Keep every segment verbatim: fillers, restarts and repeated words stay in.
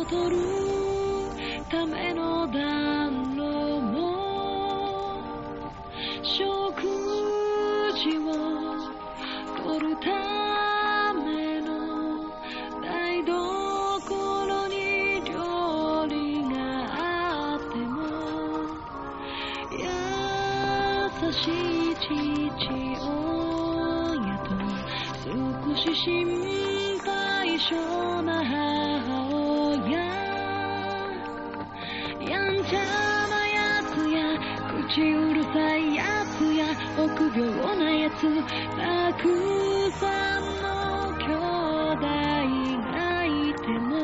取るための暖炉も食事を取るための台所に料理があっても優しい父親と少し心配性な母親やんちゃなやつや口うるさいやつや臆病なやつたくさんの兄弟がいても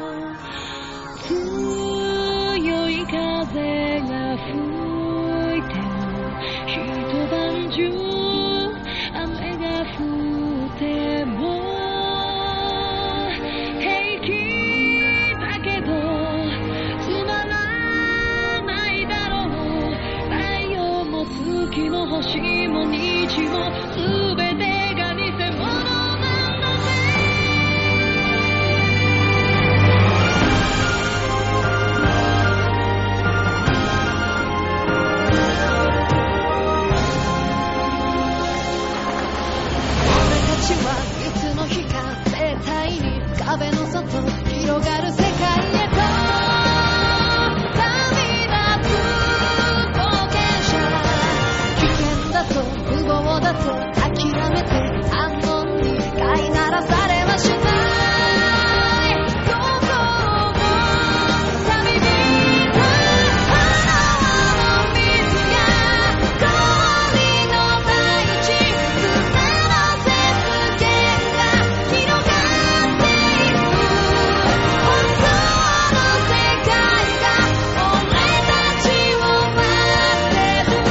強い風が吹いても一晩中雨が降っても平気だけどつまらないだろう太陽も月も星も日も全てが偽物なんだぜ俺たちはいつの日か絶対に壁の外広がる世界へと旅立つ冒険者危険だと無謀だと諦めて安穏に飼いならされはしない心も旅人花の水や氷の大地砂の雪原が広がっていく本当の世界が俺たちを待ってる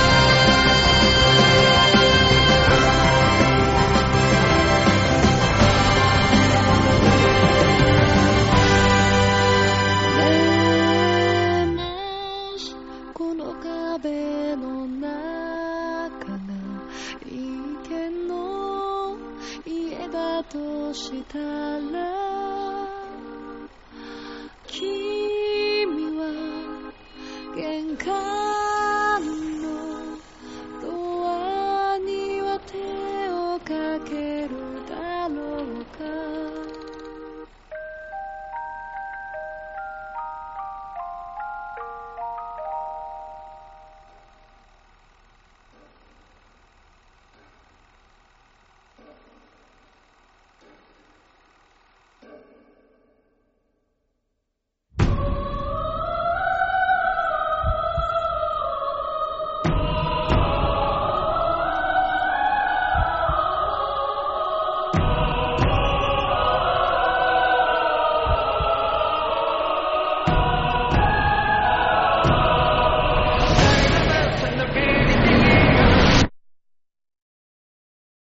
でもこの壁の中が池の家だとしたら